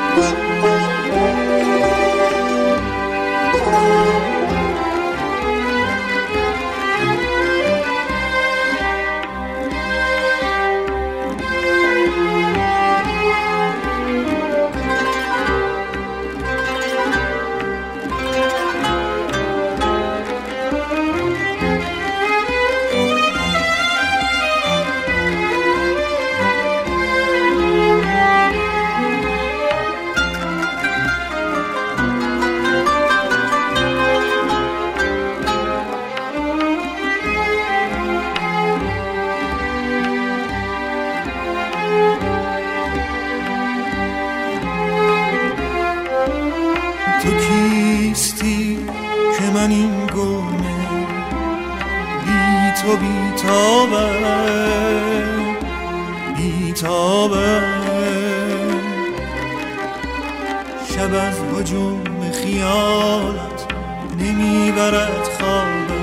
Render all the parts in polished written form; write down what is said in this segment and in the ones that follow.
تو کیستی که من این گونه بی تو بی‌تابم شب از هجوم خیالت نمیبرد خوابم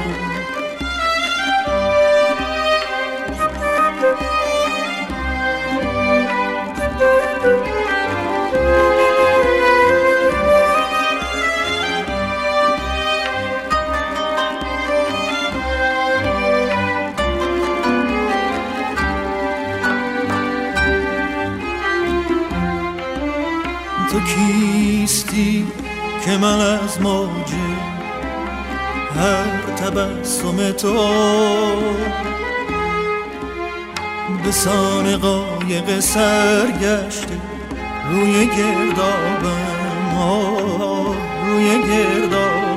تو کیستی که من از موج هر تبسم تو به سان قایق سرگشته روی گردابم روی گردابم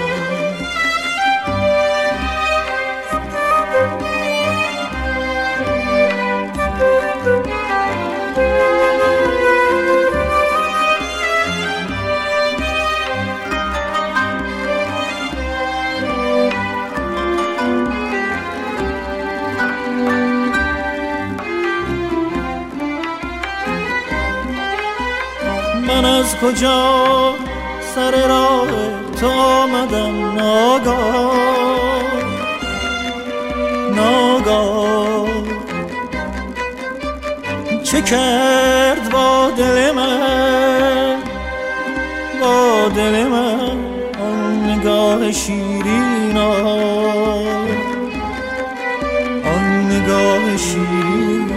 من از کجا سر راه تو آمدم ناگاه چه کرد با دل من آن نگاه شیرین آن نگاه شیرین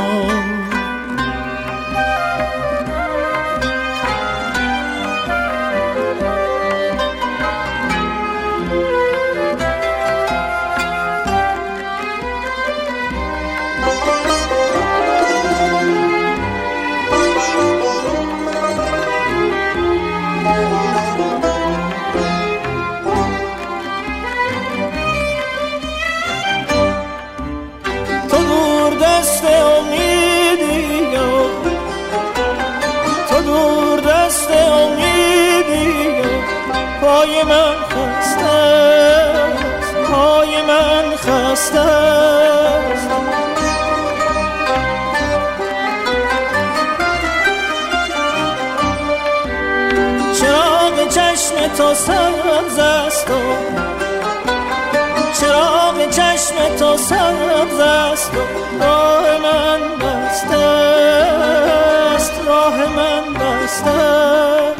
پای من خسته است چراغ چشم تو سبز است چراغ چشم تو سبز است راه من بسته است راه من بسته است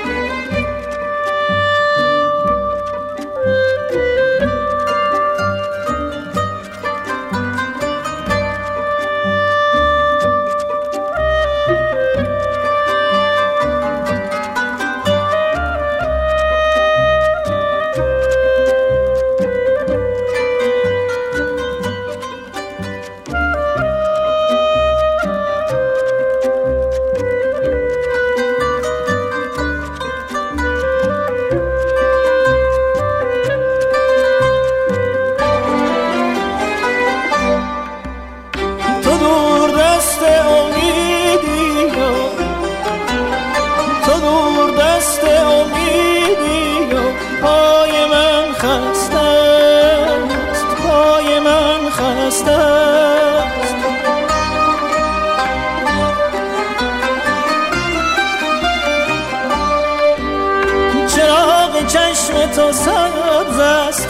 چراغ چشم تو سبز است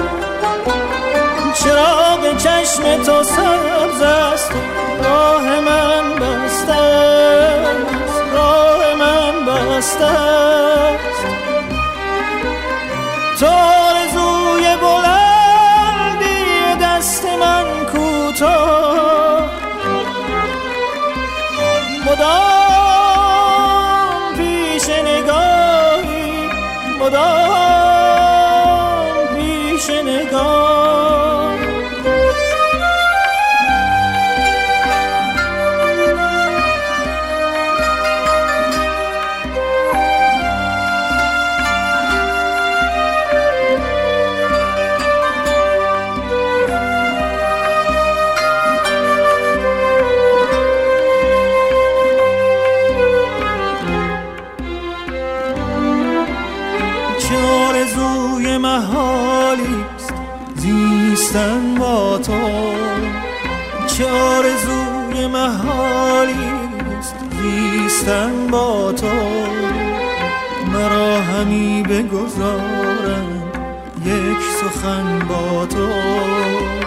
چراغ چشم تو سبز است راه من بسته است راه من بسته است، تو آرزوی بلندی دست من کوتاه، مدام پیش نگاهی، مدام پیش نگاه. آرزوی محالیست زیستن با تو، چه آرزوی محالیست زیستن با تو، مرا همی بگذارم یک سخن با تو.